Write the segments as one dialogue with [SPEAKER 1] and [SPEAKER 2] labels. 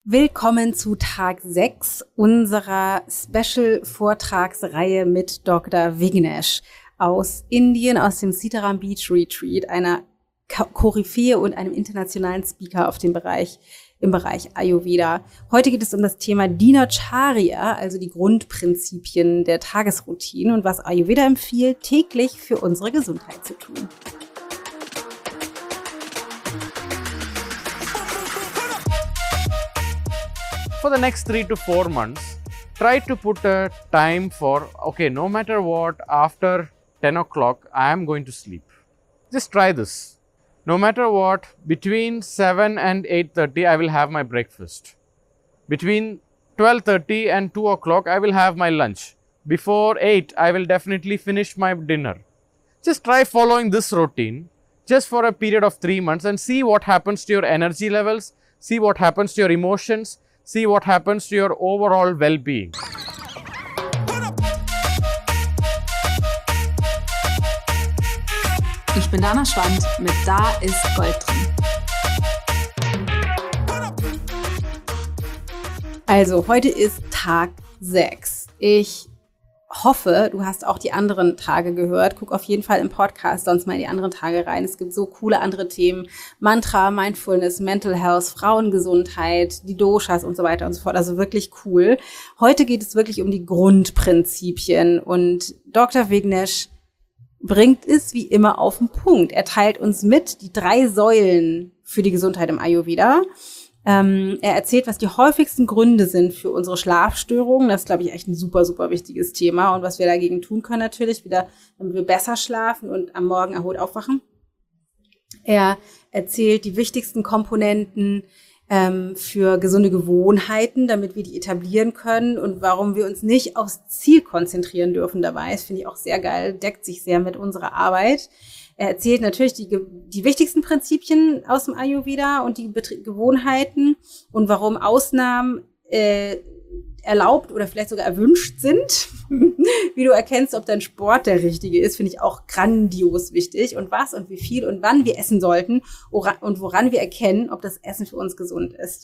[SPEAKER 1] Willkommen zu Tag 6 unserer Special-Vortragsreihe mit Dr. Vignesh aus Indien, aus dem Sitaram Beach Retreat, einer Koryphäe und einem internationalen Speaker im Bereich Ayurveda. Heute geht es um das Thema Dinacharya, also die Grundprinzipien der Tagesroutine und was Ayurveda empfiehlt, täglich für unsere Gesundheit zu tun.
[SPEAKER 2] For the next 3 to 4 months, try to put a time for, okay, no matter what, after 10 o'clock, I am going to sleep. Just try this. No matter what, between 7 and 8:30, I will have my breakfast. Between 12:30 and 2 o'clock, I will have my lunch. Before 8, I will definitely finish my dinner. Just try following this routine just for a period of 3 months and see what happens to your energy levels, see what happens to your emotions, see what happens to your overall well-being.
[SPEAKER 3] Ich bin Dana Schwand mit Da ist Gold drin.
[SPEAKER 1] Also, heute ist Tag 6. Ich hoffe, du hast auch die anderen Tage gehört. Guck auf jeden Fall im Podcast sonst mal in die anderen Tage rein. Es gibt so coole andere Themen. Mantra, Mindfulness, Mental Health, Frauengesundheit, die Doshas und so weiter und so fort. Also wirklich cool. Heute geht es wirklich um die Grundprinzipien und Dr. Vignesh bringt es wie immer auf den Punkt. Er teilt uns mit die 3 Säulen für die Gesundheit im Ayurveda. Er erzählt, was die häufigsten Gründe sind für unsere Schlafstörungen. Das ist, glaube ich, echt ein super, super wichtiges Thema. Und was wir dagegen tun können natürlich, wieder, damit wir besser schlafen und am Morgen erholt aufwachen. Er erzählt die wichtigsten Komponenten für gesunde Gewohnheiten, damit wir die etablieren können und warum wir uns nicht aufs Ziel konzentrieren dürfen dabei. Das finde ich auch sehr geil, deckt sich sehr mit unserer Arbeit. Er erzählt natürlich die wichtigsten Prinzipien aus dem Ayurveda und die Gewohnheiten und warum Ausnahmen erlaubt oder vielleicht sogar erwünscht sind. Wie du erkennst, ob dein Sport der richtige ist, finde ich auch grandios wichtig. Und was und wie viel und wann wir essen sollten und woran wir erkennen, ob das Essen für uns gesund ist.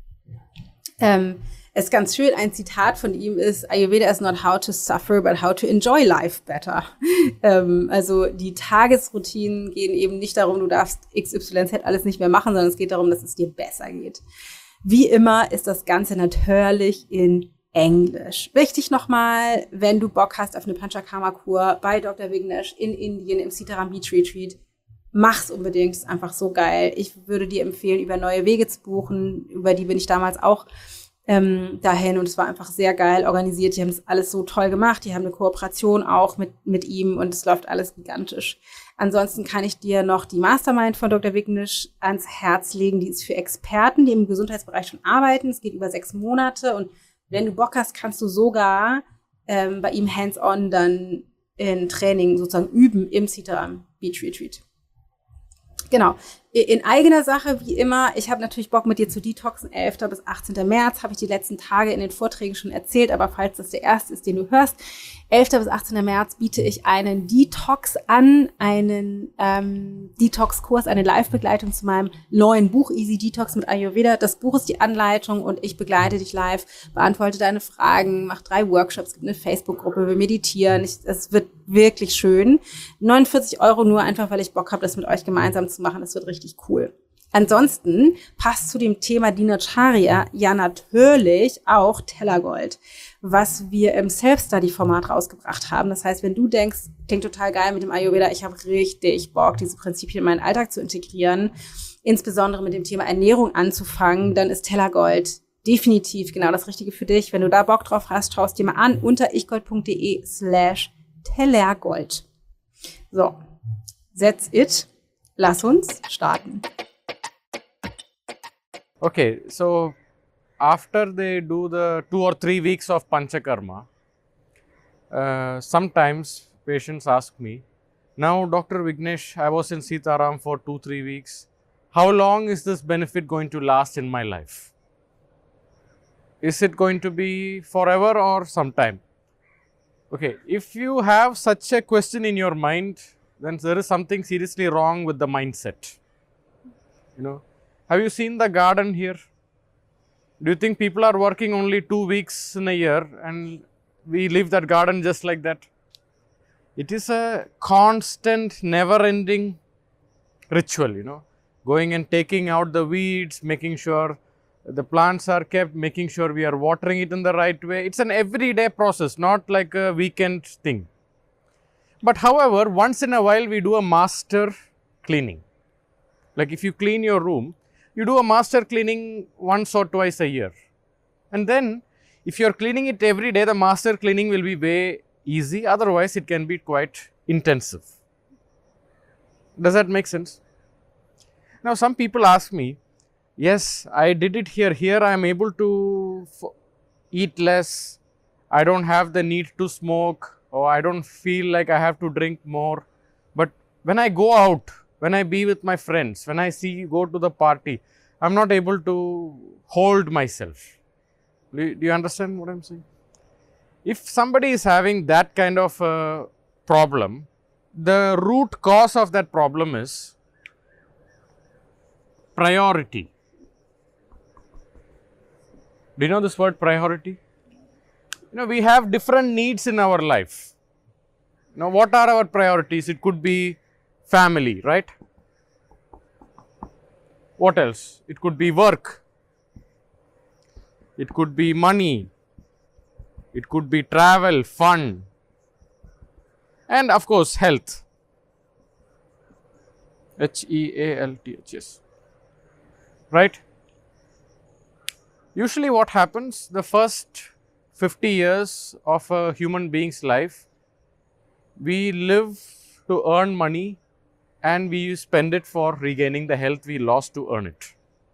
[SPEAKER 1] Es ist ganz schön, ein Zitat von ihm ist, Ayurveda is not how to suffer, but how to enjoy life better. Also die Tagesroutinen gehen eben nicht darum, du darfst XYZ alles nicht mehr machen, sondern es geht darum, dass es dir besser geht. Wie immer ist das Ganze natürlich in Englisch. Wichtig nochmal, wenn du Bock hast auf eine Panchakarma-Kur bei Dr. Vignesh in Indien im Sitaram Beach Retreat, mach's unbedingt, ist einfach so geil. Ich würde dir empfehlen, über Neue Wege zu buchen, über die bin ich damals auch dahin und es war einfach sehr geil organisiert. Die haben das alles so toll gemacht. Die haben eine Kooperation auch mit ihm und es läuft alles gigantisch. Ansonsten kann ich dir noch die Mastermind von Dr. Vignesh ans Herz legen. Die ist für Experten, die im Gesundheitsbereich schon arbeiten. Es geht über 6 Monate und wenn du Bock hast, kannst du sogar bei ihm hands-on dann in Training sozusagen üben im Sitaram Beach Retreat. Genau. In eigener Sache, wie immer, ich habe natürlich Bock, mit dir zu detoxen. 11. bis 18. März habe ich die letzten Tage in den Vorträgen schon erzählt, aber falls das der erste ist, den du hörst, 11. bis 18. März biete ich einen Detox an, einen Detox-Kurs, eine Live-Begleitung zu meinem neuen Buch Easy Detox mit Ayurveda. Das Buch ist die Anleitung und ich begleite dich live, beantworte deine Fragen, mache 3 Workshops, gibt eine Facebook-Gruppe, wir meditieren. Es wird wirklich schön. 49 € nur, einfach weil ich Bock habe, das mit euch gemeinsam zu machen. Das wird richtig cool. Ansonsten passt zu dem Thema Dinacharya ja natürlich auch Tellergold, was wir im Self-Study-Format rausgebracht haben. Das heißt, wenn du denkst, klingt total geil mit dem Ayurveda, ich habe richtig Bock, diese Prinzipien in meinen Alltag zu integrieren, insbesondere mit dem Thema Ernährung anzufangen, dann ist Tellergold definitiv genau das Richtige für dich. Wenn du da Bock drauf hast, schau es dir mal an unter ichgold.de/Tellergold. So, that's it. Lass uns starten.
[SPEAKER 2] Okay, so after they do the 2 or 3 weeks of Panchakarma, sometimes patients ask me, now Dr. Vignesh, I was in Sitaram for 2-3 weeks. How long is this benefit going to last in my life? Is it going to be forever or sometime? Okay, if you have such a question in your mind, then there is something seriously wrong with the mindset. Have you seen the garden here? Do you think people are working only 2 weeks in a year and we leave that garden just like that? It is a constant, never-ending ritual, going and taking out the weeds, making sure the plants are kept, making sure we are watering it in the right way. It's an everyday process, not like a weekend thing. But however, once in a while we do a master cleaning. Like if you clean your room, you do a master cleaning once or twice a year. And then if you are cleaning it every day, the master cleaning will be way easy. Otherwise, it can be quite intensive. Does that make sense? Now, some people ask me, yes, I did it here. Here I am able to eat less. I don't have the need to smoke, or I don't feel like I have to drink more. But when I go out, when I be with my friends, when I go to the party, I'm not able to hold myself. Do you understand what I'm saying? If somebody is having that kind of problem, the root cause of that problem is priority. Do you know this word priority? We have different needs in our life. What are our priorities? It could be family, right? What else? It could be work. It could be money. It could be travel, fun. And of course, health. H-E-A-L-T-H, yes. Right? Usually what happens, the first 50 years of a human being's life, we live to earn money and we spend it for regaining the health we lost to earn it.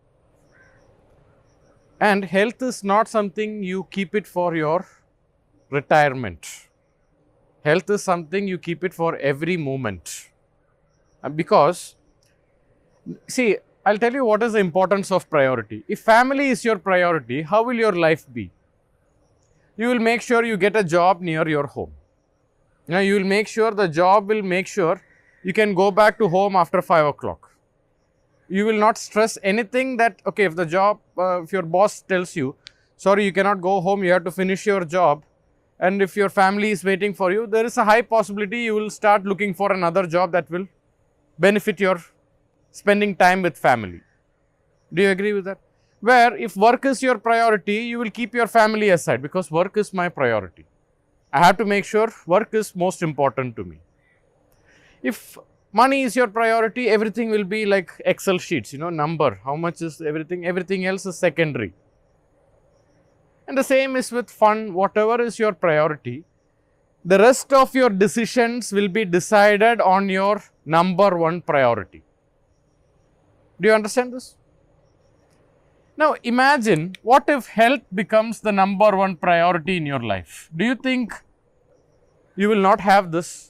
[SPEAKER 2] And health is not something you keep it for your retirement. Health is something you keep it for every moment. Because, see, I'll tell you what is the importance of priority. If family is your priority, how will your life be? You will make sure you get a job near your home. You will make sure the job will make sure you can go back to home after 5 o'clock. You will not stress anything that, okay, if the job, if your boss tells you, sorry, you cannot go home, you have to finish your job. And if your family is waiting for you, there is a high possibility you will start looking for another job that will benefit your spending time with family. Do you agree with that? Where if work is your priority, you will keep your family aside because work is my priority. I have to make sure work is most important to me. If money is your priority, everything will be like Excel sheets, number, how much is everything else is secondary. And the same is with fun, whatever is your priority, the rest of your decisions will be decided on your number one priority. Do you understand this? Now imagine, what if health becomes the number one priority in your life? Do you think you will not have this?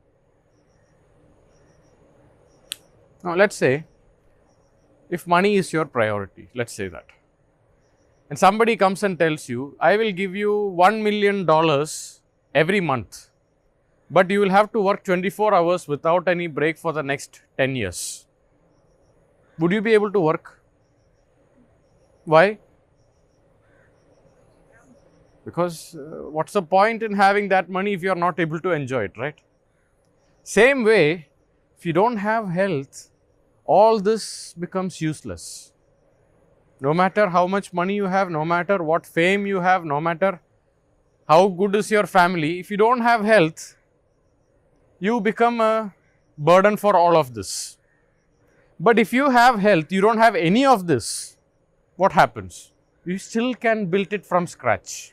[SPEAKER 2] Now let's say, if money is your priority, let's say that. And somebody comes and tells you, I will give you $1 million every month, but you will have to work 24 hours without any break for the next 10 years. Would you be able to work? Why? Because what's the point in having that money if you are not able to enjoy it, right? Same way, if you don't have health, all this becomes useless. No matter how much money you have, no matter what fame you have, no matter how good is your family, if you don't have health, you become a burden for all of this. But if you have health, you don't have any of this, what happens? You still can build it from scratch.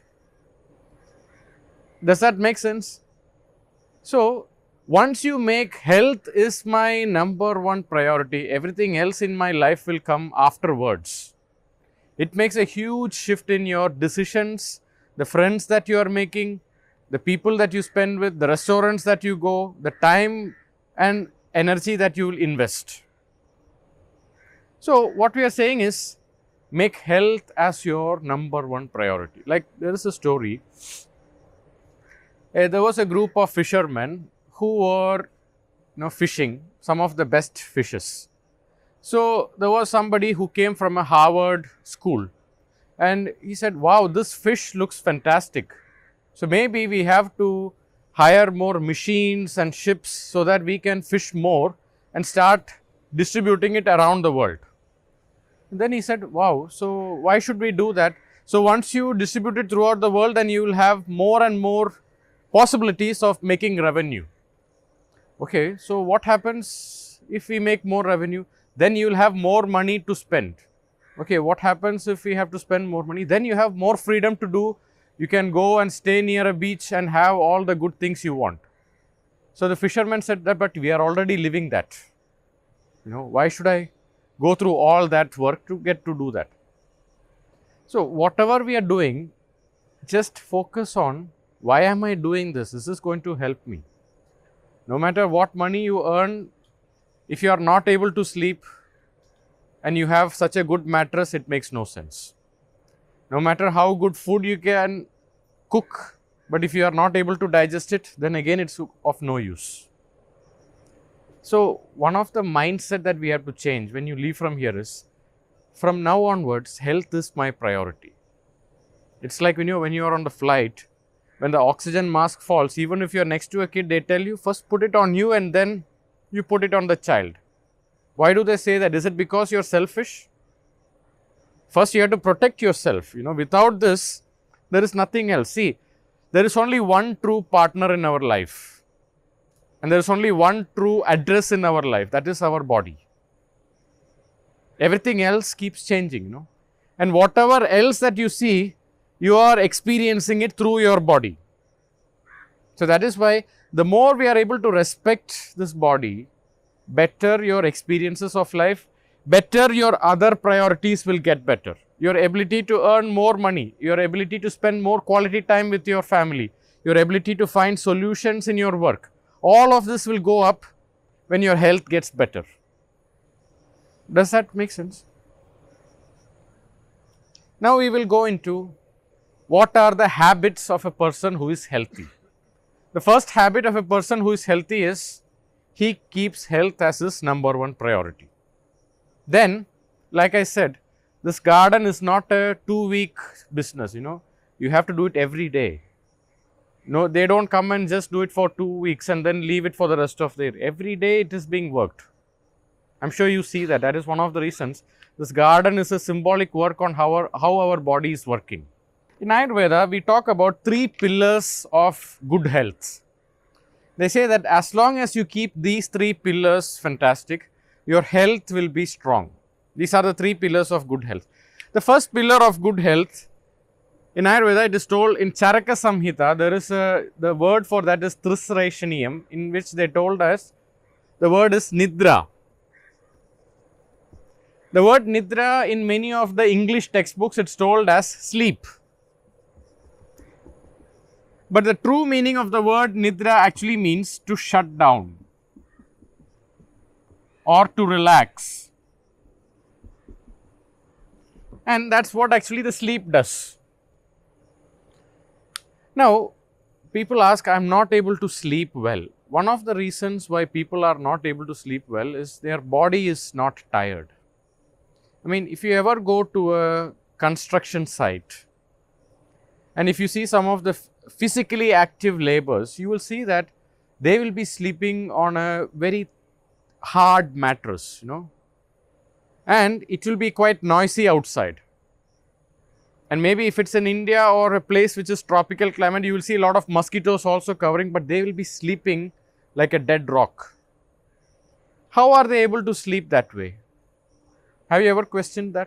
[SPEAKER 2] Does that make sense? So, once you make health is my number one priority, everything else in my life will come afterwards. It makes a huge shift in your decisions, the friends that you are making, the people that you spend with, the restaurants that you go, the time and energy that you will invest. So, what we are saying is, make health as your number one priority. Like there is a story, there was a group of fishermen who were fishing some of the best fishes. So, there was somebody who came from a Harvard school and he said, wow, this fish looks fantastic. So maybe we have to hire more machines and ships so that we can fish more and start distributing it around the world. And then he said, wow, so why should we do that? So once you distribute it throughout the world, then you will have more and more possibilities of making revenue. Okay, so what happens if we make more revenue? Then you will have more money to spend. Okay, what happens if we have to spend more money? Then you have more freedom to do. You can go and stay near a beach and have all the good things you want. So the fisherman said that, but we are already living that. Why should I go through all that work to get to do that? So whatever we are doing, just focus on, why am I doing this? This is going to help me. No matter what money you earn, if you are not able to sleep and you have such a good mattress, it makes no sense. No matter how good food you can cook, but if you are not able to digest it, then again it's of no use. So one of the mindset that we have to change when you leave from here is, from now onwards, health is my priority. It's like when you are on the flight, when the oxygen mask falls, even if you are next to a kid, they tell you first put it on you and then you put it on the child. Why do they say that? Is it because you're selfish? First you have to protect yourself. Without this, there is nothing else. See, there is only one true partner in our life. And there is only one true address in our life. That is our body. Everything else keeps changing, And whatever else that you see, you are experiencing it through your body. So that is why the more we are able to respect this body, better your experiences of life, better your other priorities will get better. Your ability to earn more money, your ability to spend more quality time with your family, your ability to find solutions in your work, all of this will go up when your health gets better. Does that make sense? Now we will go into what are the habits of a person who is healthy. The first habit of a person who is healthy is he keeps health as his number one priority. Then, like I said, this garden is not a 2-week business, You have to do it every day. No, they don't come and just do it for 2 weeks and then leave it for the rest of the year. Every day it is being worked. I'm sure you see that. That is one of the reasons. This garden is a symbolic work on how our body is working. In Ayurveda, we talk about 3 pillars of good health. They say that as long as you keep these 3 pillars fantastic, your health will be strong. These are the 3 pillars of good health. The first pillar of good health, in Ayurveda, it is told in Charaka Samhita, there is the word for that is Trisraishaniyam, in which they told us the word is Nidra. The word Nidra in many of the English textbooks, it's told as sleep. But the true meaning of the word Nidra actually means to shut down or to relax. And that's what actually the sleep does. Now, people ask, I'm not able to sleep well. One of the reasons why people are not able to sleep well is their body is not tired. I mean, if you ever go to a construction site and if you see some of the physically active laborers, you will see that they will be sleeping on a very hard mattress, and it will be quite noisy outside. And maybe if it's in India or a place which is tropical climate, you will see a lot of mosquitoes also covering, but they will be sleeping like a dead rock. How are they able to sleep that way? Have you ever questioned that?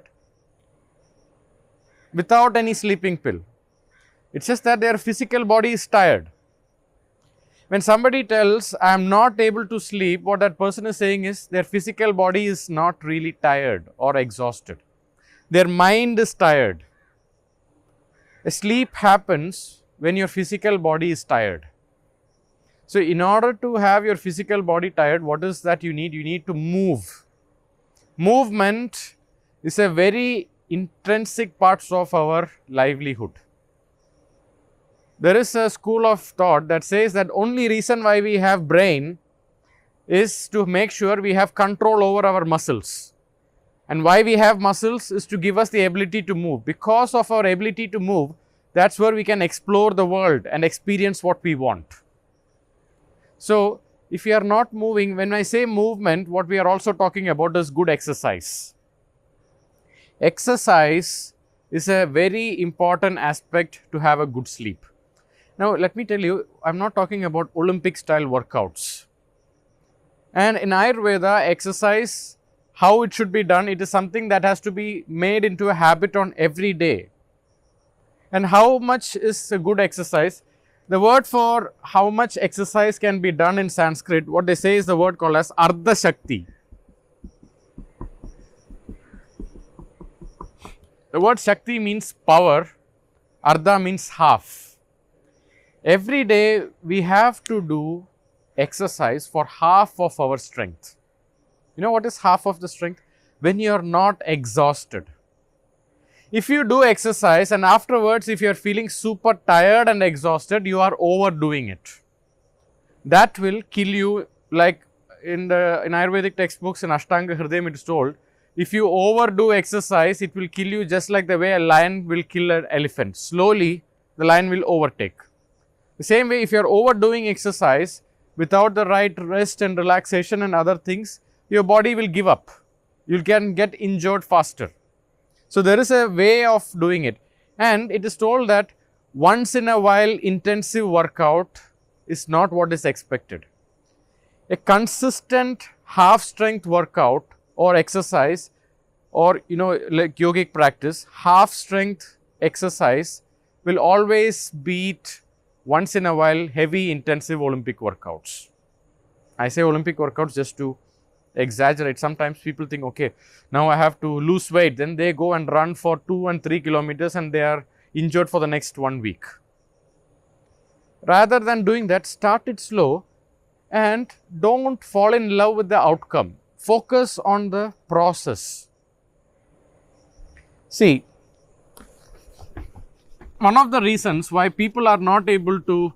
[SPEAKER 2] Without any sleeping pill. It's just that their physical body is tired. When somebody tells, I am not able to sleep, what that person is saying is their physical body is not really tired or exhausted. Their mind is tired. A sleep happens when your physical body is tired. So, in order to have your physical body tired, what is that you need? You need to move. Movement is a very intrinsic part of our livelihood. There is a school of thought that says that only reason why we have brain is to make sure we have control over our muscles. And why we have muscles is to give us the ability to move. Because of our ability to move, that's where we can explore the world and experience what we want. So, if you are not moving, when I say movement, what we are also talking about is good exercise. Exercise is a very important aspect to have a good sleep. Now, let me tell you, I am not talking about Olympic style workouts. And in Ayurveda, exercise, how it should be done, it is something that has to be made into a habit on every day. And how much is a good exercise? The word for how much exercise can be done in Sanskrit, what they say is the word called as Ardha Shakti. The word Shakti means power, Ardha means half. Every day we have to do exercise for half of our strength. You know what is half of the strength? When you are not exhausted. If you do exercise and afterwards if you are feeling super tired and exhausted, you are overdoing it. That will kill you, like in Ayurvedic textbooks in Ashtanga Hridayam it is told, if you overdo exercise, it will kill you just like the way a lion will kill an elephant. Slowly, the lion will overtake. The same way, if you are overdoing exercise without the right rest and relaxation and other things, your body will give up. You can get injured faster. So, there is a way of doing it, and it is told that once in a while intensive workout is not what is expected. A consistent half strength workout or exercise or like yogic practice, half strength exercise will always beat once in a while heavy intensive Olympic workouts. I say Olympic workouts just to exaggerate. Sometimes people think, okay, now I have to lose weight, then they go and run for 2 and 3 kilometers and they are injured for the next 1 week. Rather than doing that, start it slow and don't fall in love with the outcome. Focus on the process. See, one of the reasons why people are not able to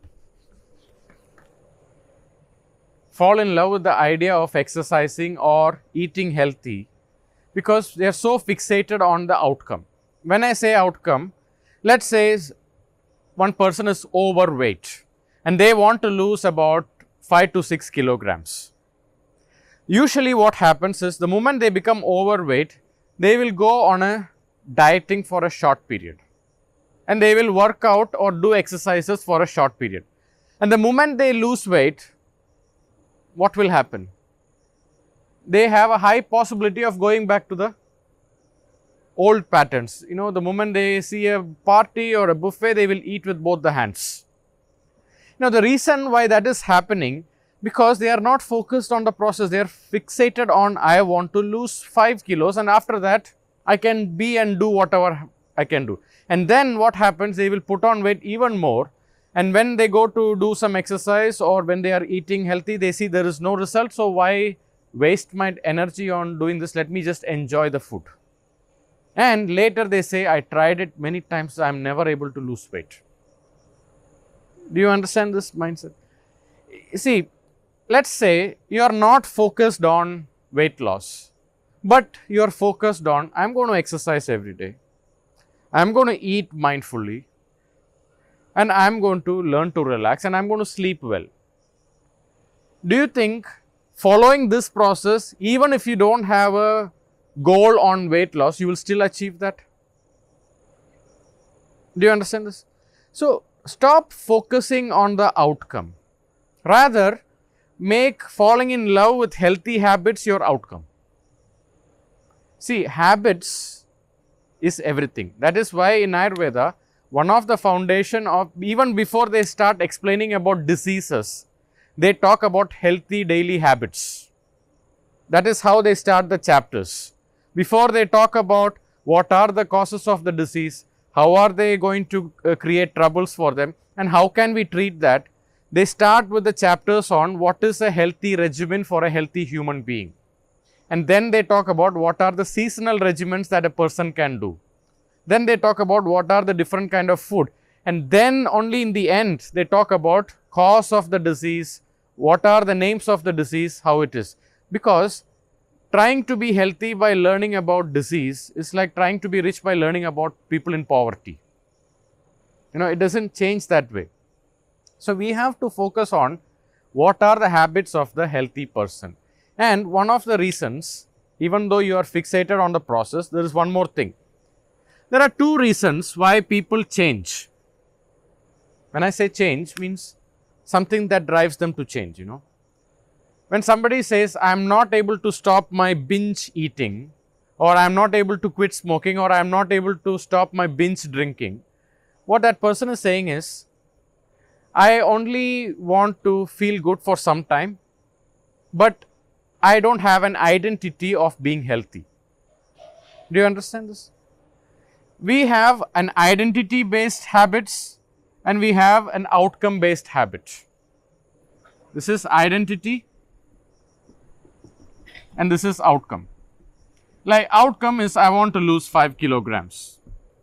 [SPEAKER 2] fall in love with the idea of exercising or eating healthy, because they are so fixated on the outcome. When I say outcome, let's say one person is overweight and they want to lose about 5 to 6 kilograms. Usually what happens is the moment they become overweight, they will go on a dieting for a short period and they will work out or do exercises for a short period. And the moment they lose weight, what will happen? They have a high possibility of going back to the old patterns. The moment they see a party or a buffet, they will eat with both the hands. Now, the reason why that is happening, because they are not focused on the process. They are fixated on, I want to lose 5 kilos and after that, I can be and do whatever I can do. And then what happens, they will put on weight even more. And when they go to do some exercise or when they are eating healthy, they see there is no result. So, why waste my energy on doing this? Let me just enjoy the food. And later they say, I tried it many times, I am never able to lose weight. Do you understand this mindset? See, let's say you are not focused on weight loss, but you are focused on, I am going to exercise every day. I am going to eat mindfully. And I am going to learn to relax and I am going to sleep well. Do you think following this process, even if you don't have a goal on weight loss, you will still achieve that? Do you understand this? So, stop focusing on the outcome. Rather, make falling in love with healthy habits your outcome. See, habits is everything. That is why in Ayurveda, one of the foundation of, even before they start explaining about diseases, they talk about healthy daily habits. That is how they start the chapters. Before they talk about what are the causes of the disease, how are they going to create troubles for them and how can we treat that, they start with the chapters on what is a healthy regimen for a healthy human being. And then they talk about what are the seasonal regimens that a person can do. Then they talk about what are the different kind of food, and then only in the end they talk about cause of the disease, what are the names of the disease, how it is. Because trying to be healthy by learning about disease is like trying to be rich by learning about people in poverty. It doesn't change that way. So we have to focus on what are the habits of the healthy person. And one of the reasons, even though you are fixated on the process, there is one more thing. There are two reasons why people change. When I say change, means something that drives them to change, When somebody says, I am not able to stop my binge eating, or I am not able to quit smoking, or I am not able to stop my binge drinking, what that person is saying is, I only want to feel good for some time, but I don't have an identity of being healthy. Do you understand this? We have an identity based habits and we have an outcome based habit. This is identity and this is outcome. Like outcome is I want to lose 5 kilograms.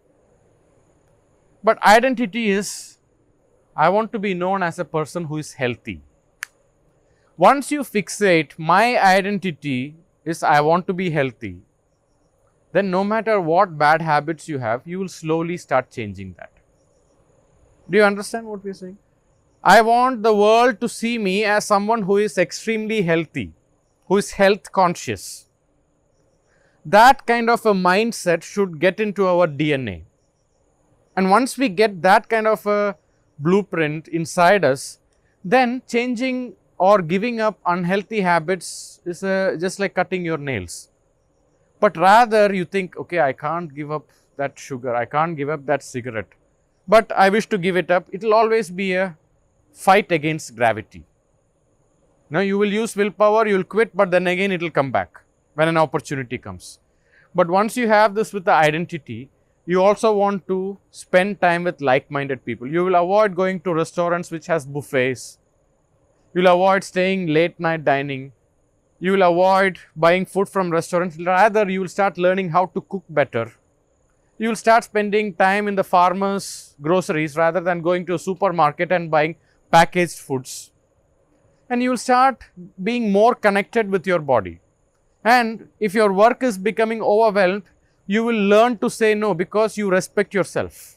[SPEAKER 2] But identity is I want to be known as a person who is healthy. Once you fixate my identity is I want to be healthy, then no matter what bad habits you have, you will slowly start changing that. Do you understand what we are saying? I want the world to see me as someone who is extremely healthy, who is health conscious. That kind of a mindset should get into our DNA. And once we get that kind of a blueprint inside us, then changing or giving up unhealthy habits is just like cutting your nails. But rather you think, okay, I can't give up that sugar, I can't give up that cigarette, but I wish to give it up. It will always be a fight against gravity. Now you will use willpower, you will quit, but then again it will come back when an opportunity comes. But once you have this with the identity, you also want to spend time with like-minded people. You will avoid going to restaurants which has buffets. You will avoid staying late night dining. You will avoid buying food from restaurants. Rather, you will start learning how to cook better. You will start spending time in the farmers' groceries rather than going to a supermarket and buying packaged foods. And you will start being more connected with your body. And if your work is becoming overwhelmed, you will learn to say no because you respect yourself.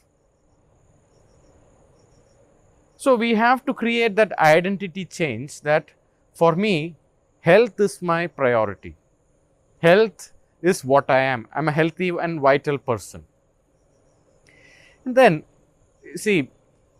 [SPEAKER 2] So we have to create that identity change that for me, health is my priority. Health is what I am. I am a healthy and vital person. And then, see,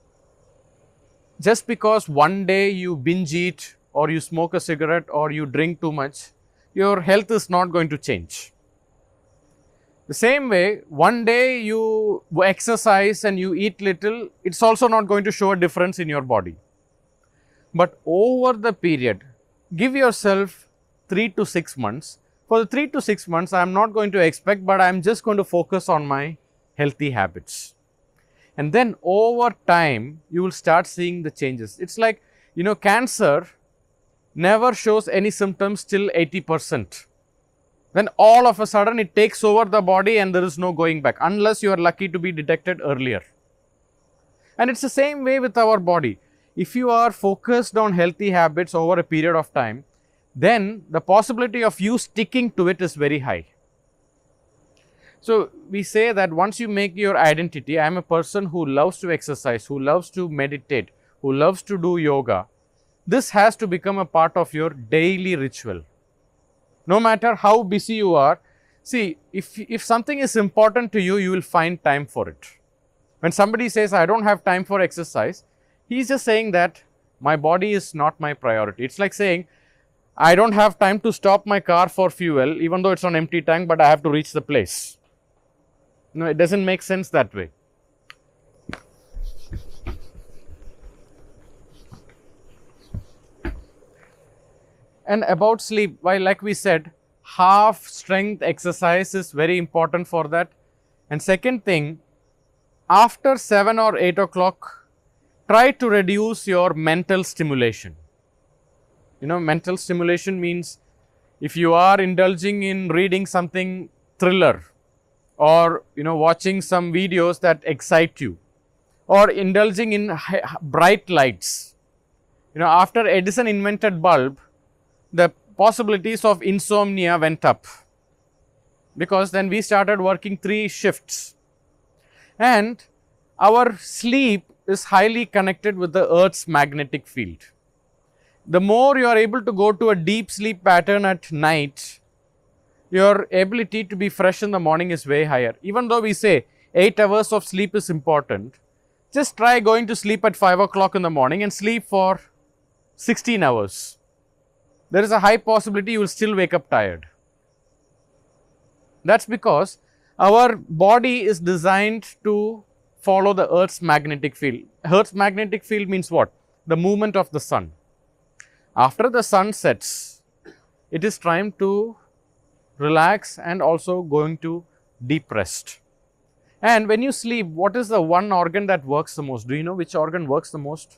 [SPEAKER 2] just because one day you binge eat or you smoke a cigarette or you drink too much, your health is not going to change. The same way, one day you exercise and you eat little, it's also not going to show a difference in your body. But over the period, give yourself 3 to 6 months. For the 3 to 6 months, I am not going to expect, but I am just going to focus on my healthy habits. And then over time, you will start seeing the changes. It's like, cancer never shows any symptoms till 80%. Then all of a sudden, it takes over the body and there is no going back, unless you are lucky to be detected earlier. And it's the same way with our body. If you are focused on healthy habits over a period of time, then the possibility of you sticking to it is very high. So we say that once you make your identity, I am a person who loves to exercise, who loves to meditate, who loves to do yoga. This has to become a part of your daily ritual. No matter how busy you are, see, if something is important to you, you will find time for it. When somebody says, I don't have time for exercise, he's just saying that my body is not my priority. It's like saying, I don't have time to stop my car for fuel, even though it's on empty tank, but I have to reach the place. No, it doesn't make sense that way. And about sleep, like we said, half strength exercise is very important for that. And second thing, after 7 or 8 o'clock, try to reduce your mental stimulation. Mental stimulation means if you are indulging in reading something thriller or, watching some videos that excite you or indulging in bright lights. After Edison invented bulb, the possibilities of insomnia went up, because then we started working 3 shifts, and our sleep is highly connected with the Earth's magnetic field. The more you are able to go to a deep sleep pattern at night, your ability to be fresh in the morning is way higher. Even though we say 8 hours of sleep is important, just try going to sleep at 5 o'clock in the morning and sleep for 16 hours. There is a high possibility you will still wake up tired. That's because our body is designed to follow the Earth's magnetic field. Earth's magnetic field means what? The movement of the sun. After the sun sets, it is time to relax and also going to deep rest. And when you sleep, what is the one organ that works the most? Do you know which organ works the most?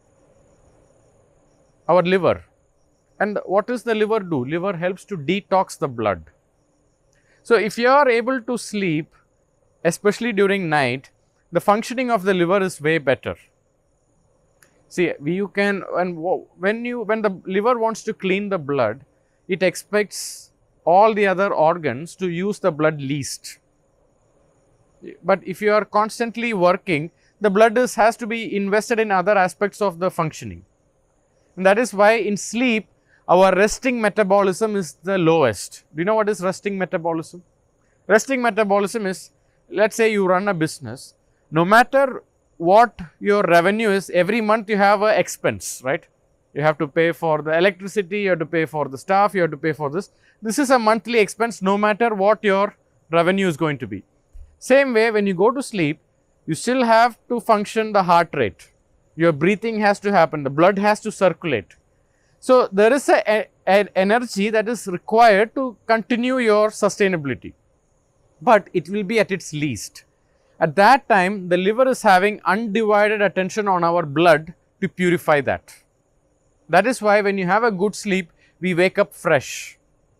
[SPEAKER 2] Our liver. And what does the liver do? Liver helps to detox the blood. So if you are able to sleep, especially during night, the functioning of the liver is way better. See, you can, when the liver wants to clean the blood, it expects all the other organs to use the blood least. But if you are constantly working, the blood has to be invested in other aspects of the functioning. And that is why in sleep, our resting metabolism is the lowest. Do you know what is resting metabolism? Resting metabolism is, let's say you run a business, no matter what your revenue is, every month you have an expense, right? You have to pay for the electricity, you have to pay for the staff, you have to pay for this. This is a monthly expense no matter what your revenue is going to be. Same way, when you go to sleep, you still have to function the heart rate. Your breathing has to happen, the blood has to circulate. So there is an energy that is required to continue your sustainability, but it will be at its least. At that time, the liver is having undivided attention on our blood to purify that. That is why when you have a good sleep, we wake up fresh.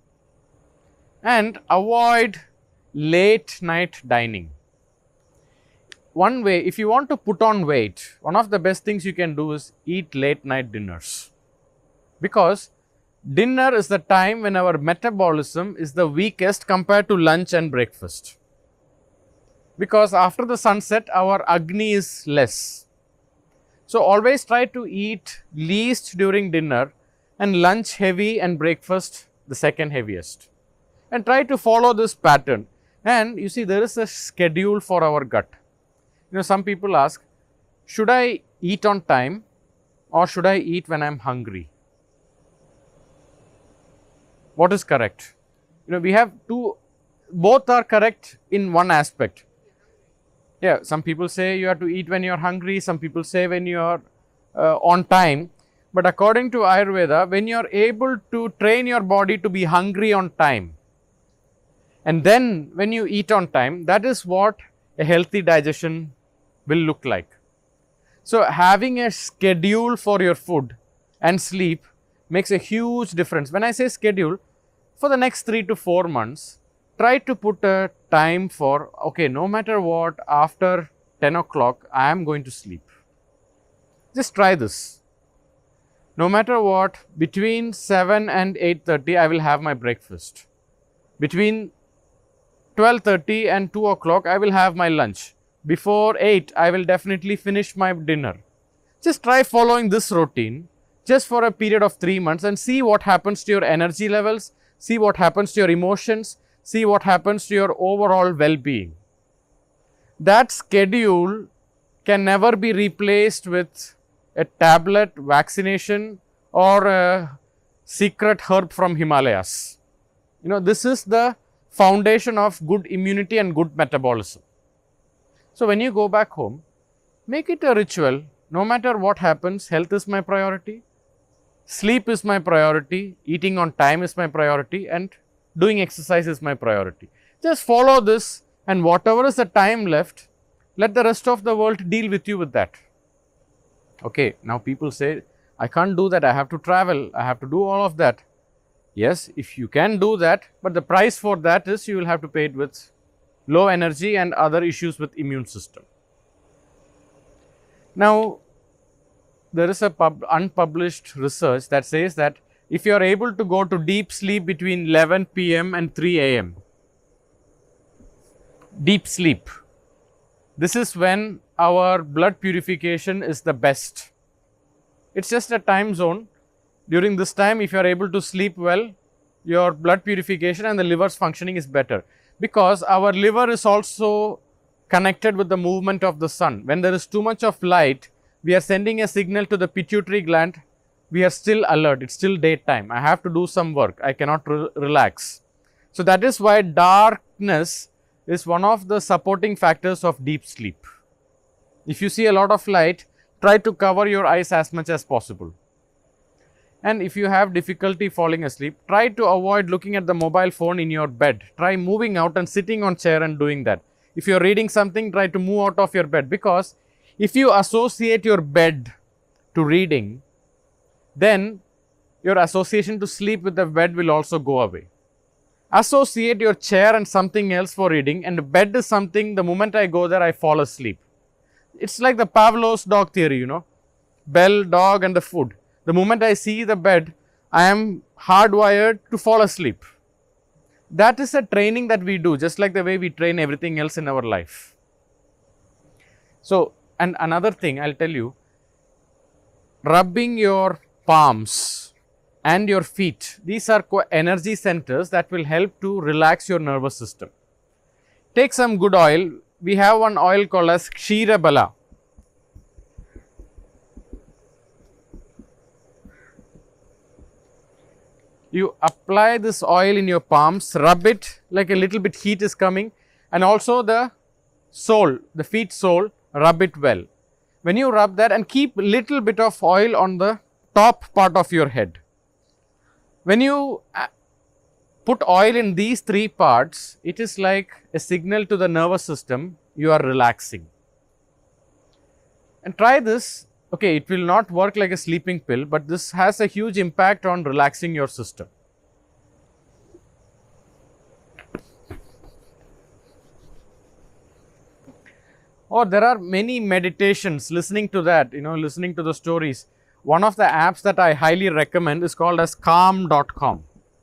[SPEAKER 2] And avoid late night dining. One way, if you want to put on weight, one of the best things you can do is eat late night dinners. Because dinner is the time when our metabolism is the weakest compared to lunch and breakfast. Because after the sunset, our Agni is less. So always try to eat least during dinner and lunch heavy and breakfast the second heaviest. And try to follow this pattern. And you see, there is a schedule for our gut. You know, some people ask, should I eat on time or should I eat when I am hungry? What is correct? You know, we have two, both are correct in one aspect. Yeah, some people say you have to eat when you are hungry, some people say when you are on time. But according to Ayurveda, when you are able to train your body to be hungry on time, and then when you eat on time, that is what a healthy digestion will look like. So having a schedule for your food and sleep makes a huge difference. When I say schedule, for the next 3 to 4 months, try to put a time for, okay, no matter what, after 10 o'clock, I am going to sleep. Just try this. No matter what, between 7 and 8:30, I will have my breakfast. Between 12:30 and 2 o'clock, I will have my lunch. Before 8, I will definitely finish my dinner. Just try following this routine just for a period of 3 months and see what happens to your energy levels, see what happens to your emotions, see what happens to your overall well-being. That schedule can never be replaced with a tablet, vaccination, or a secret herb from Himalayas. You know, this is the foundation of good immunity and good metabolism. So when you go back home, make it a ritual. No matter what happens, health is my priority, sleep is my priority, eating on time is my priority, and doing exercise is my priority. Just follow this, and whatever is the time left, let the rest of the world deal with you with that. Okay, now people say, I can't do that, I have to travel, I have to do all of that. Yes, if you can do that, but the price for that is you will have to pay it with low energy and other issues with immune system. Now, there is a unpublished research that says that if you are able to go to deep sleep between 11 p.m. and 3 a.m. Deep sleep. This is when our blood purification is the best. It's just a time zone. During this time, if you are able to sleep well, your blood purification and the liver's functioning is better, because our liver is also connected with the movement of the sun. When there is too much of light, we are sending a signal to the pituitary gland. We are still alert. It's still daytime. I have to do some work. I cannot relax. So that is why darkness is one of the supporting factors of deep sleep. If you see a lot of light, try to cover your eyes as much as possible. And if you have difficulty falling asleep, try to avoid looking at the mobile phone in your bed. Try moving out and sitting on chair and doing that. If you are reading something, try to move out of your bed, because if you associate your bed to reading, then your association to sleep with the bed will also go away. Associate your chair and something else for reading, and the bed is something, the moment I go there, I fall asleep. It's like the Pavlov's dog theory, you know, bell, dog and the food. The moment I see the bed, I am hardwired to fall asleep. That is a training that we do, just like the way we train everything else in our life. So, and another thing I'll tell you, rubbing your palms and your feet, these are energy centers that will help to relax your nervous system. Take some good oil. We have one oil called as Kshira Bala. You apply this oil in your palms, rub it, like a little bit heat is coming, and also the sole, the feet sole, rub it well. When you rub that, and keep little bit of oil on the top part of your head. When you put oil in these three parts, it is like a signal to the nervous system, you are relaxing. And try this. Okay, it will not work like a sleeping pill, but this has a huge impact on relaxing your system. Or there are many meditations, listening to that, you know, listening to the stories. One of the apps that I highly recommend is called as calm.com.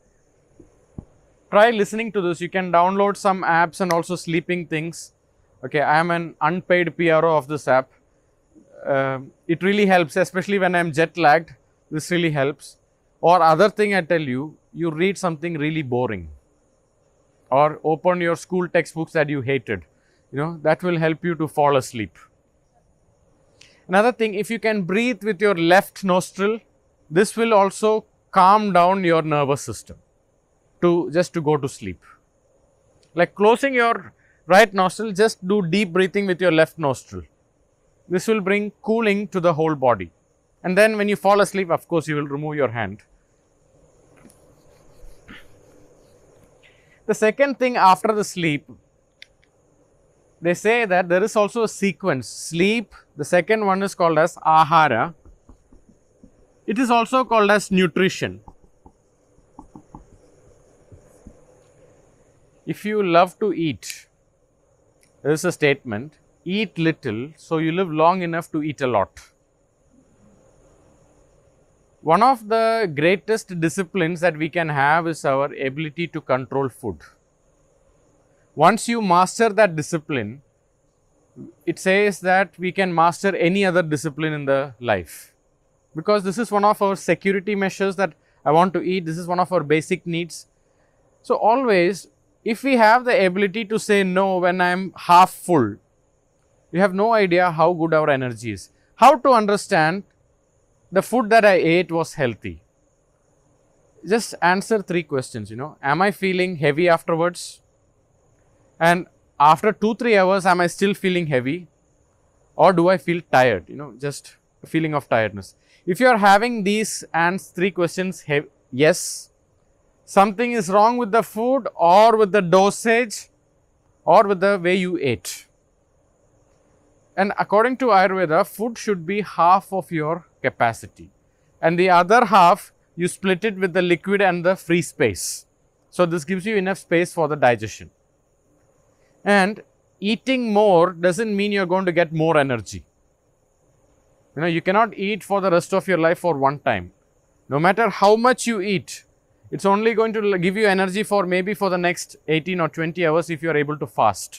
[SPEAKER 2] Try listening to this. You can download some apps and also sleeping things. Okay, I am an unpaid PRO of this app. It really helps, especially when I am jet lagged. This really helps. Or other thing I tell you, you read something really boring, or open your school textbooks that you hated. You know, that will help you to fall asleep. Another thing, if you can breathe with your left nostril, this will also calm down your nervous system just to go to sleep. Like closing your right nostril, just do deep breathing with your left nostril. This will bring cooling to the whole body. And then when you fall asleep, of course, you will remove your hand. The second thing after the sleep, they say that there is also a sequence. Sleep, the second one is called as ahara. It is also called as nutrition. If you love to eat, there is a statement, eat little so you live long enough to eat a lot. One of the greatest disciplines that we can have is our ability to control food. Once you master that discipline, it says that we can master any other discipline in the life. Because this is one of our security measures, that I want to eat, this is one of our basic needs. So always, if we have the ability to say no when I am half full, you have no idea how good our energy is. How to understand the food that I ate was healthy? Just answer 3 questions, you know. Am I feeling heavy afterwards? And after 2-3 hours, am I still feeling heavy? Or do I feel tired? You know, just a feeling of tiredness. If you are having these 3 questions, yes, something is wrong with the food, or with the dosage, or with the way you ate. And according to Ayurveda, food should be half of your capacity. And the other half, you split it with the liquid and the free space. So this gives you enough space for the digestion. And eating more doesn't mean you're going to get more energy. You know, you cannot eat for the rest of your life for one time. No matter how much you eat, it's only going to give you energy for maybe for the next 18 or 20 hours if you are able to fast.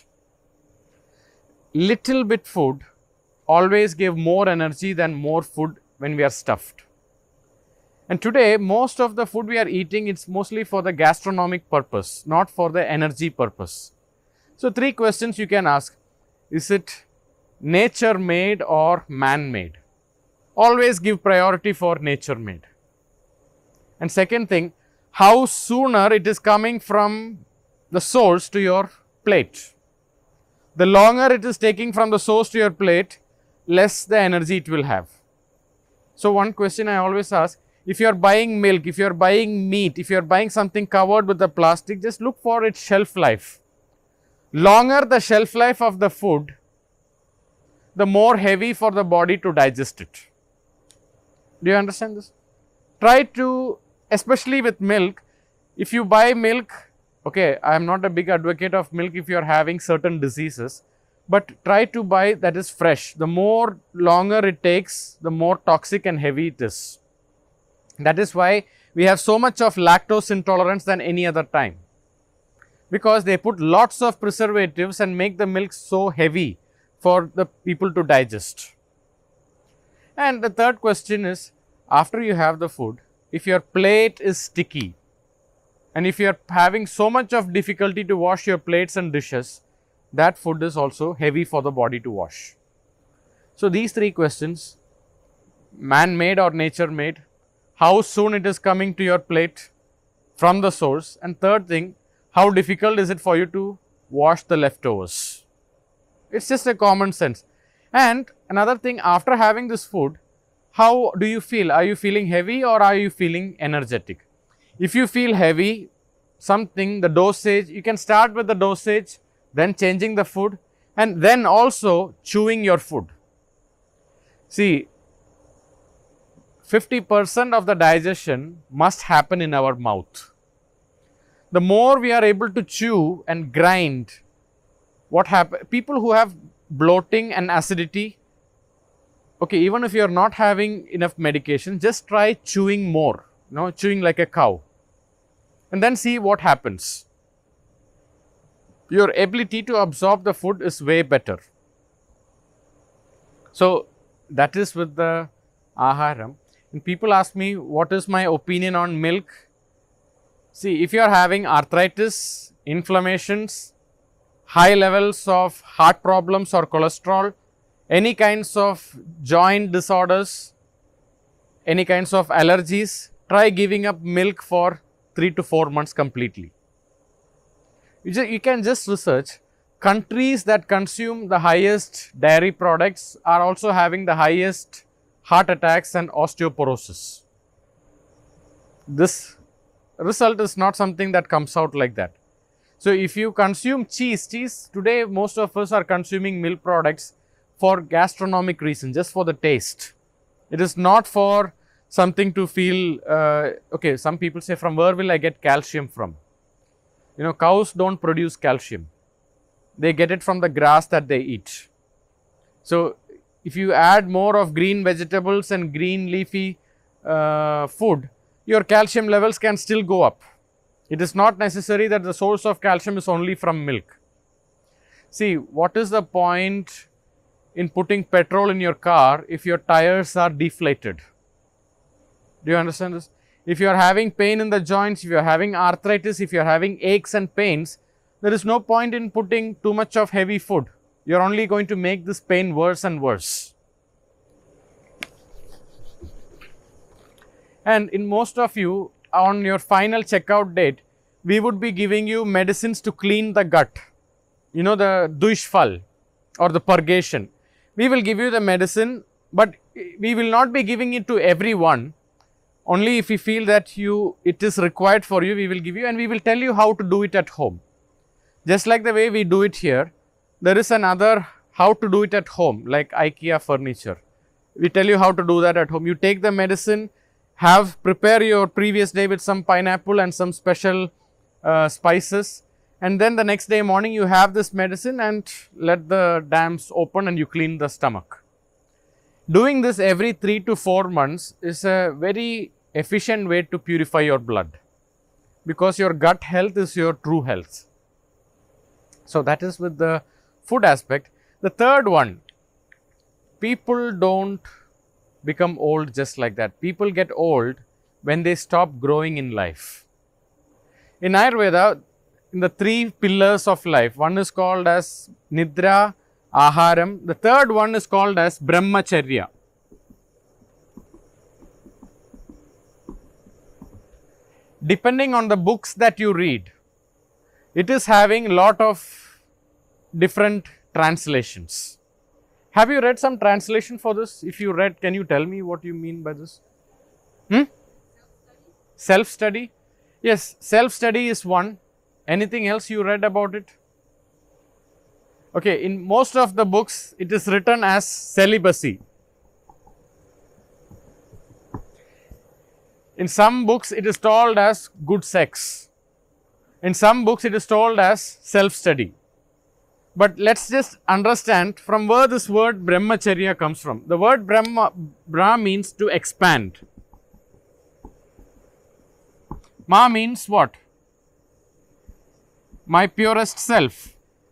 [SPEAKER 2] Little bit food always give more energy than more food when we are stuffed. And today, most of the food we are eating, it's mostly for the gastronomic purpose, not for the energy purpose. So, 3 questions you can ask. Is it nature made or man made? Always give priority for nature made. And second thing, how sooner it is coming from the source to your plate. The longer it is taking from the source to your plate, less the energy it will have. So, one question I always ask, if you are buying milk, if you are buying meat, if you are buying something covered with the plastic, just look for its shelf life. Longer the shelf life of the food, the more heavy for the body to digest it. Do you understand this? Try to, especially with milk, if you buy milk, okay, I am not a big advocate of milk if you are having certain diseases, but try to buy that is fresh. The more longer it takes, the more toxic and heavy it is. That is why we have so much of lactose intolerance than any other time, because they put lots of preservatives and make the milk so heavy for the people to digest. And the third question is, after you have the food, if your plate is sticky and if you are having so much of difficulty to wash your plates and dishes, that food is also heavy for the body to wash. So, these 3 questions, man-made or nature-made, how soon it is coming to your plate from the source, and third thing, how difficult is it for you to wash the leftovers. It's just a common sense. And another thing, after having this food, how do you feel? Are you feeling heavy or are you feeling energetic? If you feel heavy, something, the dosage, you can start with the dosage, then changing the food, and then also chewing your food. See, 50% of the digestion must happen in our mouth. The more we are able to chew and grind, what happens? People who have bloating and acidity, okay, even if you are not having enough medication, just try chewing more, chewing like a cow, and then see what happens. Your ability to absorb the food is way better. So, that is with the Aharam. And people ask me, what is my opinion on milk? See, if you are having arthritis, inflammations, high levels of heart problems or cholesterol, any kinds of joint disorders, any kinds of allergies, try giving up milk for 3 to 4 months completely. You can just research, countries that consume the highest dairy products are also having the highest heart attacks and osteoporosis. This result is not something that comes out like that. So, if you consume cheese today most of us are consuming milk products for gastronomic reasons, just for the taste. It is not for something to feel, okay, some people say, from where will I get calcium from? Cows don't produce calcium. They get it from the grass that they eat. So, if you add more of green vegetables and green leafy food, your calcium levels can still go up. It is not necessary that the source of calcium is only from milk. See, what is the point in putting petrol in your car if your tires are deflated? Do you understand this? If you are having pain in the joints, if you are having arthritis, if you are having aches and pains, there is no point in putting too much of heavy food. You are only going to make this pain worse and worse. And in most of you, on your final checkout date, we would be giving you medicines to clean the gut. The Duishfal or the purgation. We will give you the medicine, but we will not be giving it to everyone. Only if we feel that it is required for you, we will give you, and we will tell you how to do it at home. Just like the way we do it here, there is another how to do it at home, like IKEA furniture. We tell you how to do that at home. You take the medicine, prepare your previous day with some pineapple and some special spices, and then the next day morning you have this medicine and let the dams open and you clean the stomach. Doing this every 3 to 4 months is a very efficient way to purify your blood, because your gut health is your true health. So that is with the food aspect. The third one, people don't become old just like that. People get old when they stop growing in life. In Ayurveda, in the 3 pillars of life, one is called as Nidra, Aharam. The third one is called as Brahmacharya. Depending on the books that you read, it is having a lot of different translations. Have you read some translation for this? If you read, can you tell me what you mean by this? Self-study? Yes, self-study is one. Anything else you read about it? Okay, in most of the books, it is written as celibacy. In some books, it is told as good sex. In some books, it is told as self-study. But let's just understand from where this word Brahmacharya comes from. The word Bra means to expand. Ma means what? My purest self.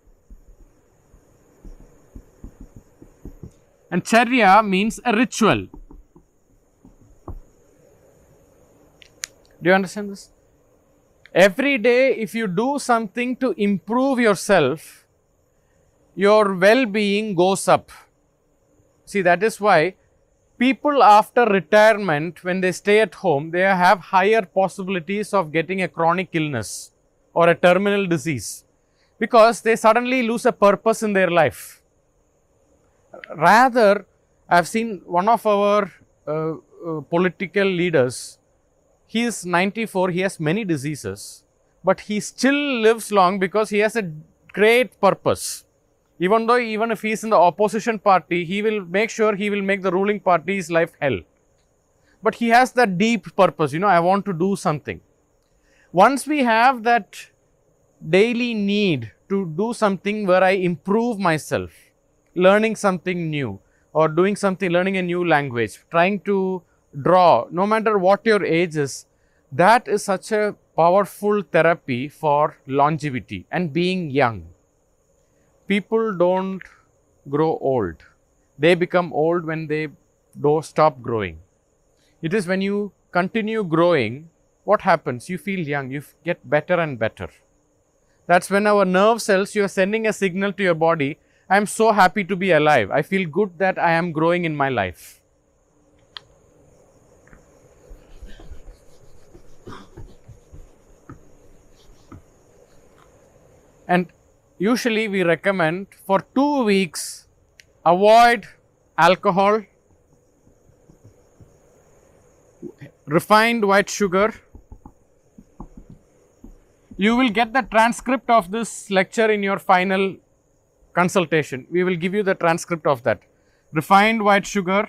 [SPEAKER 2] And Charya means a ritual. Do you understand this? Every day, if you do something to improve yourself, your well-being goes up. See, that is why people after retirement, when they stay at home, they have higher possibilities of getting a chronic illness or a terminal disease, because they suddenly lose a purpose in their life. Rather, I have seen one of our political leaders. He is 94, he has many diseases, but he still lives long because he has a great purpose. Even if he is in the opposition party, he will make sure he will make the ruling party's life hell. But he has that deep purpose, I want to do something. Once we have that daily need to do something where I improve myself, learning something new or doing something, learning a new language, trying to draw, no matter what your age is, that is such a powerful therapy for longevity and being young. People don't grow old. They become old when they don't stop growing. It is when you continue growing, what happens? You feel young, you get better and better. That's when our nerve cells, you are sending a signal to your body, I am so happy to be alive. I feel good that I am growing in my life. And usually we recommend for 2 weeks, avoid alcohol, refined white sugar. You will get the transcript of this lecture in your final consultation. We will give you the transcript of that. Refined white sugar,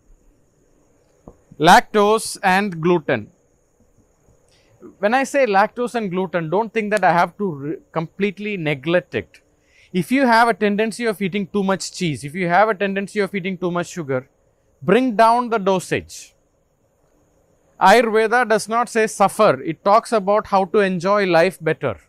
[SPEAKER 2] lactose and gluten. When I say lactose and gluten, don't think that I have to completely neglect it. If you have a tendency of eating too much cheese, if you have a tendency of eating too much sugar, bring down the dosage. Ayurveda does not say suffer, it talks about how to enjoy life better.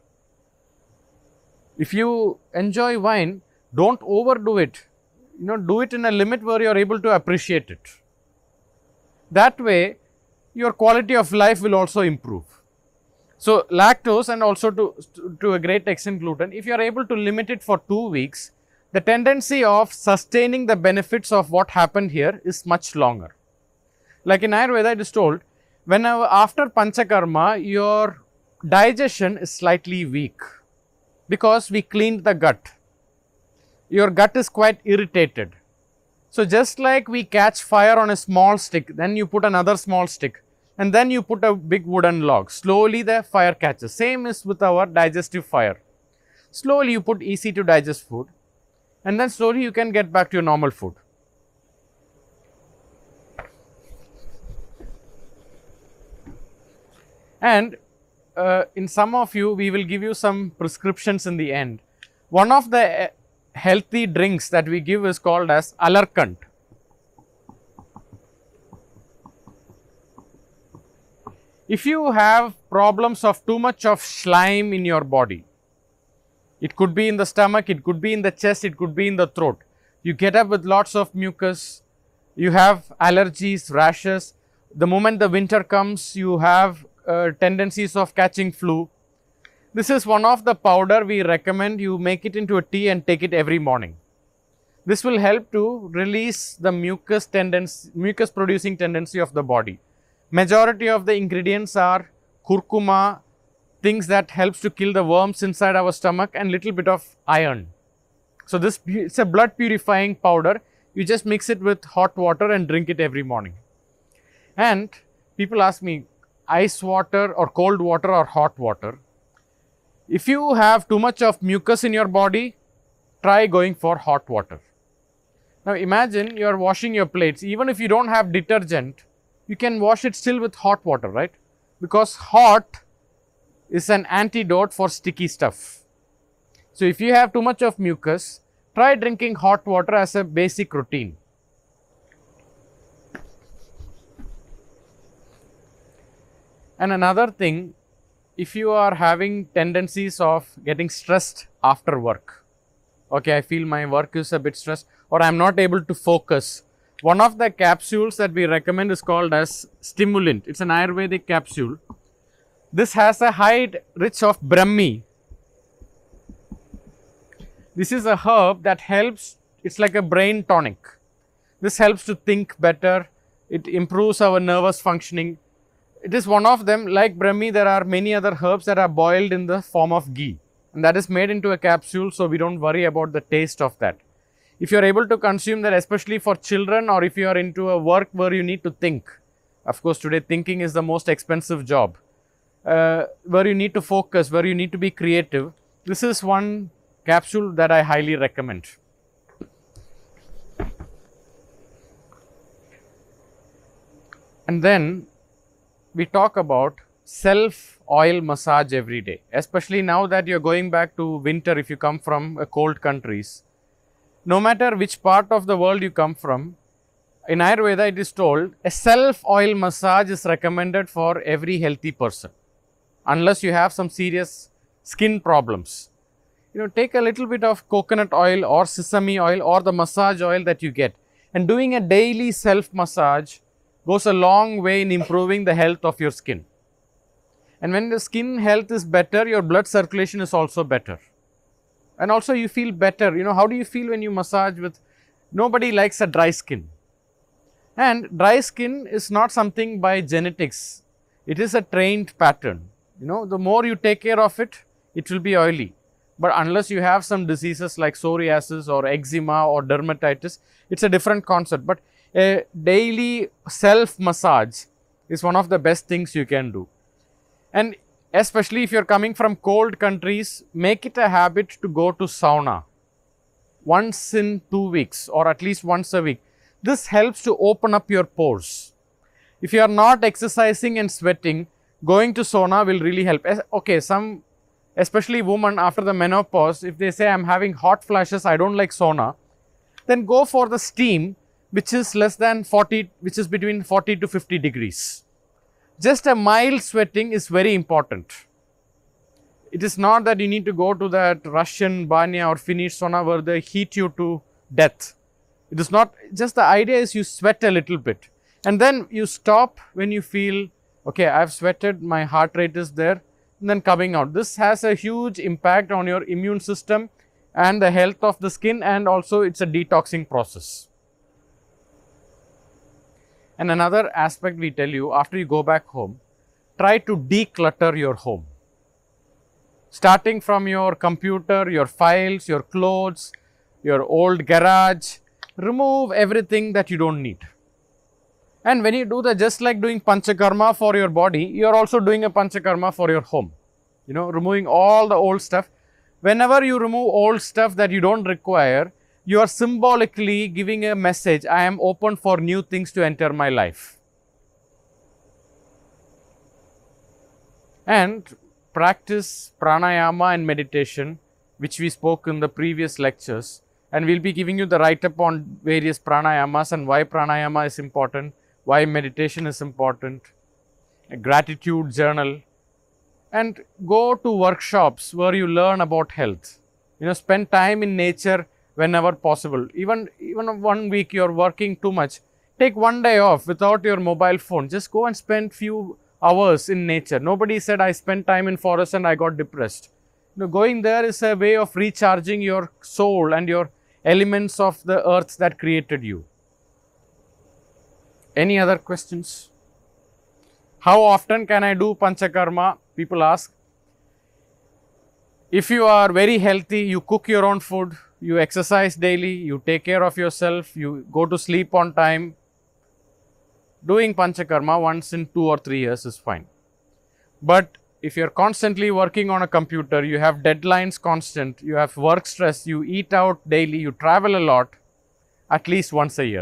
[SPEAKER 2] If you enjoy wine, don't overdo it. Do it in a limit where you are able to appreciate it. That way, your quality of life will also improve. So, lactose and also to a great extent gluten, if you are able to limit it for 2 weeks, the tendency of sustaining the benefits of what happened here is much longer. Like in Ayurveda, it is told, whenever after Panchakarma, your digestion is slightly weak because we cleaned the gut. Your gut is quite irritated. So, just like we catch fire on a small stick, then you put another small stick, and then you put a big wooden log. Slowly the fire catches. Same is with our digestive fire. Slowly you put easy to digest food, and then slowly you can get back to your normal food. And in some of you, we will give you some prescriptions in the end. One of the healthy drinks that we give is called as Alarkant. If you have problems of too much of slime in your body, it could be in the stomach, it could be in the chest, it could be in the throat. You get up with lots of mucus, you have allergies, rashes. The moment the winter comes, you have tendencies of catching flu. This is one of the powder we recommend you make it into a tea and take it every morning. This will help to release the mucus producing tendency of the body. Majority of the ingredients are curcuma, things that helps to kill the worms inside our stomach, and little bit of iron. So this it's a blood purifying powder. You just mix it with hot water and drink it every morning. And people ask me, ice water or cold water or hot water? If you have too much of mucus in your body, try going for hot water. Now imagine you are washing your plates. Even if you don't have detergent, you can wash it still with hot water, right? Because hot is an antidote for sticky stuff. So if you have too much of mucus, try drinking hot water as a basic routine. And another thing, if you are having tendencies of getting stressed after work, okay, I feel my work is a bit stressed, or I am not able to focus. One of the capsules that we recommend is called as Stimulant. It's an Ayurvedic capsule. This has a high rich of Brahmi. This is a herb that helps, it's like a brain tonic. This helps to think better. It improves our nervous functioning. It is one of them. Like Brahmi, there are many other herbs that are boiled in the form of ghee. And that is made into a capsule, so we don't worry about the taste of that. If you are able to consume that, especially for children, or if you are into a work where you need to think. Of course, today thinking is the most expensive job. Where you need to focus, where you need to be creative. This is one capsule that I highly recommend. And then we talk about self oil massage every day, especially now that you're going back to winter. If you come from cold countries, no matter which part of the world you come from, in Ayurveda it is told a self oil massage is recommended for every healthy person, unless you have some serious skin problems. Take a little bit of coconut oil or sesame oil or the massage oil that you get, and doing a daily self massage goes a long way in improving the health of your skin. And when the skin health is better, your blood circulation is also better. And also you feel better. How do you feel when you massage with, nobody likes a dry skin. And dry skin is not something by genetics. It is a trained pattern. The more you take care of it, it will be oily. But unless you have some diseases like psoriasis or eczema or dermatitis, it's a different concept. But a daily self massage is one of the best things you can do. And especially if you're coming from cold countries, make it a habit to go to sauna once in 2 weeks or at least once a week. This helps to open up your pores. If you are not exercising and sweating, going to sauna will really help. Okay, especially women after the menopause, if they say I'm having hot flashes, I don't like sauna, then go for the steam, which is less than 40, which is between 40 to 50 degrees. Just a mild sweating is very important. It is not that you need to go to that Russian banya or Finnish sauna where they heat you to death. It is not, just the idea is you sweat a little bit. And then you stop when you feel, okay, I've sweated, my heart rate is there, and then coming out. This has a huge impact on your immune system and the health of the skin, and also it's a detoxing process. And another aspect we tell you, after you go back home, try to declutter your home. Starting from your computer, your files, your clothes, your old garage, remove everything that you don't need. And when you do that, just like doing panchakarma for your body, you are also doing a panchakarma for your home. Removing all the old stuff. Whenever you remove old stuff that you don't require, you are symbolically giving a message, I am open for new things to enter my life. And practice pranayama and meditation, which we spoke in the previous lectures. And we'll be giving you the write-up on various pranayamas and why pranayama is important, why meditation is important. a gratitude journal, and go to workshops where you learn about health. Spend time in nature whenever possible. Even 1 week you're working too much, take 1 day off without your mobile phone. Just go and spend few hours in nature. Nobody said I spent time in forest and I got depressed. Going there is a way of recharging your soul and your elements of the earth that created you. Any other questions? How often can I do Panchakarma? People ask. If you are very healthy, you cook your own food, you exercise daily, you take care of yourself, you go to sleep on time, doing Panchakarma once in 2 or 3 years is fine. But if you're constantly working on a computer, you have deadlines constant, you have work stress, you eat out daily, you travel a lot, at least once a year.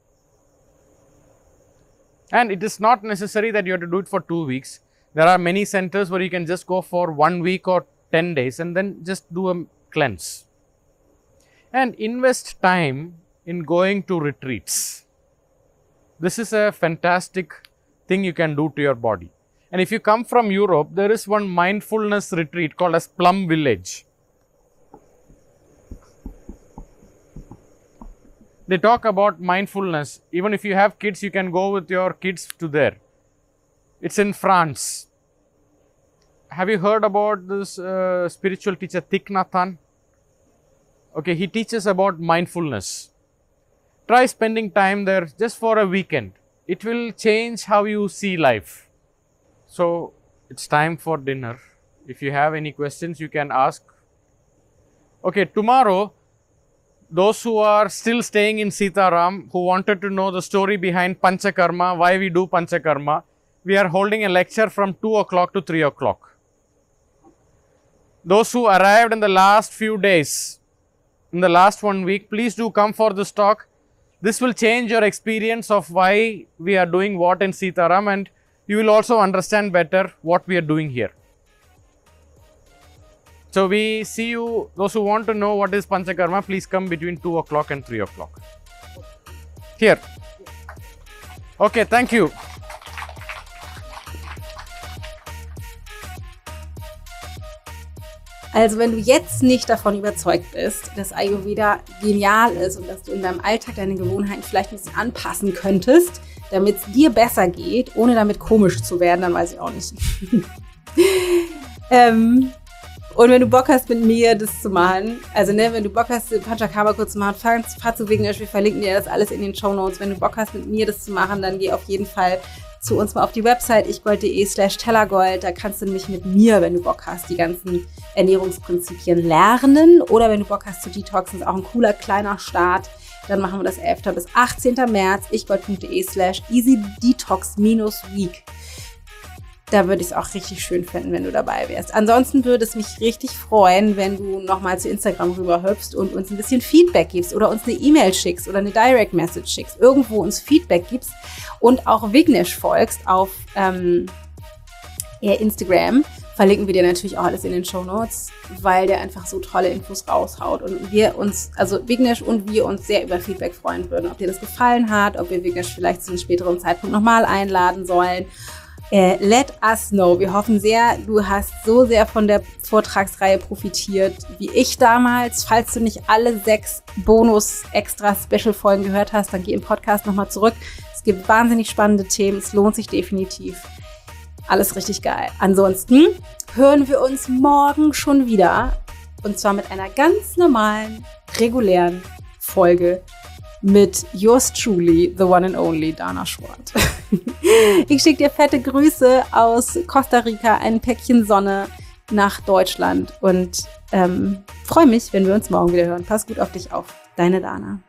[SPEAKER 2] And it is not necessary that you have to do it for 2 weeks. There are many centers where you can just go for 1 week or 10 days and then just do a cleanse. And invest time in going to retreats. This is a fantastic thing you can do to your body. And if you come from Europe, there is one mindfulness retreat called as Plum Village. They talk about mindfulness. Even if you have kids, you can go with your kids to there. It's in France. Have you heard about this spiritual teacher Thich Nhat Hanh? Okay, he teaches about mindfulness. Try spending time there just for a weekend. It will change how you see life. So, it's time for dinner. If you have any questions, you can ask. Okay, tomorrow, those who are still staying in Sitaram, who wanted to know the story behind Panchakarma, why we do Panchakarma, we are holding a lecture from 2 o'clock to 3 o'clock. Those who arrived in the last few days, in the last 1 week, please do come for this talk. This will change your experience of why we are doing what in Sitaram, and you will also understand better what we are doing here. So we see you, those who want to know what is Panchakarma, please come between 2 o'clock and 3 o'clock. Here. Okay, thank you.
[SPEAKER 1] Also wenn du jetzt nicht davon überzeugt bist, dass Ayurveda genial ist und dass du in deinem Alltag deine Gewohnheiten vielleicht ein bisschen anpassen könntest, damit es dir besser geht, ohne damit komisch zu werden, dann weiß ich auch nicht. Und wenn du Bock hast, mit mir das zu machen, also wenn du Bock hast, Panchakarma kurz zu machen, fahr zu Vignesh, wir verlinken dir das alles in den Shownotes. Wenn du Bock hast, mit mir das zu machen, dann geh auf jeden Fall zu uns mal auf die Website ichgold.de/tellergold. Da kannst du nämlich mit mir, wenn du Bock hast, die ganzen Ernährungsprinzipien lernen. Oder wenn du Bock hast zu detoxen, ist auch ein cooler kleiner Start. Dann machen wir das 11. bis 18. März, ichgold.de/easydetox-week. Da würde ich es auch richtig schön finden, wenn du dabei wärst. Ansonsten würde es mich richtig freuen, wenn du nochmal zu Instagram rüberhüpfst und uns ein bisschen Feedback gibst oder uns eine E-Mail schickst oder eine Direct Message schickst, irgendwo uns Feedback gibst und auch Vignesh folgst auf Instagram. Verlinken wir dir natürlich auch alles in den Shownotes, weil der einfach so tolle Infos raushaut und wir uns, also Vignesh und wir uns sehr über Feedback freuen würden, ob dir das gefallen hat, ob wir Vignesh vielleicht zu einem späteren Zeitpunkt nochmal einladen sollen. Let us know. Wir hoffen sehr, du hast so sehr von der Vortragsreihe profitiert, wie ich damals. Falls du nicht alle 6 Bonus-Extra-Special-Folgen gehört hast, dann geh im Podcast nochmal zurück. Es gibt wahnsinnig spannende Themen. Es lohnt sich definitiv. Alles richtig geil. Ansonsten hören wir uns morgen schon wieder. Und zwar mit einer ganz normalen, regulären Folge mit yours truly, the one and only Dana Schwant. Ich schicke dir fette Grüße aus Costa Rica, ein Päckchen Sonne nach Deutschland und freue mich, wenn wir uns morgen wieder hören. Pass gut auf dich auf. Deine Dana.